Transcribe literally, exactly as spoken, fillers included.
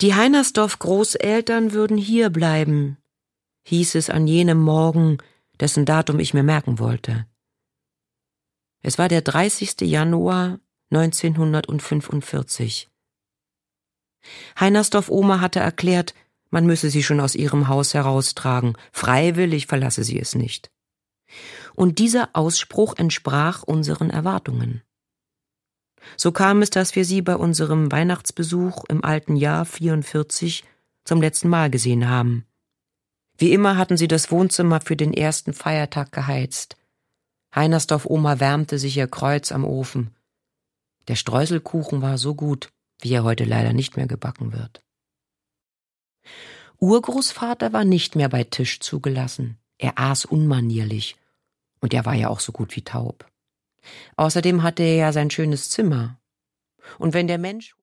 Die Heinersdorf-Großeltern würden hier bleiben, hieß es an jenem Morgen, dessen Datum ich mir merken wollte. Es war der dreißigste Januar neunzehnhundertfünfundvierzig. Heinersdorf-Oma hatte erklärt, man müsse sie schon aus ihrem Haus heraustragen, freiwillig verlasse sie es nicht. Und dieser Ausspruch entsprach unseren Erwartungen. So kam es, dass wir sie bei unserem Weihnachtsbesuch im alten Jahr vierundvierzig zum letzten Mal gesehen haben. Wie immer hatten sie das Wohnzimmer für den ersten Feiertag geheizt. Heinersdorf-Oma wärmte sich ihr Kreuz am Ofen. Der Streuselkuchen war so gut, wie er heute leider nicht mehr gebacken wird. Urgroßvater war nicht mehr bei Tisch zugelassen. Er aß unmanierlich. Und er war ja auch so gut wie taub. Außerdem hatte er ja sein schönes Zimmer. Und wenn der Mensch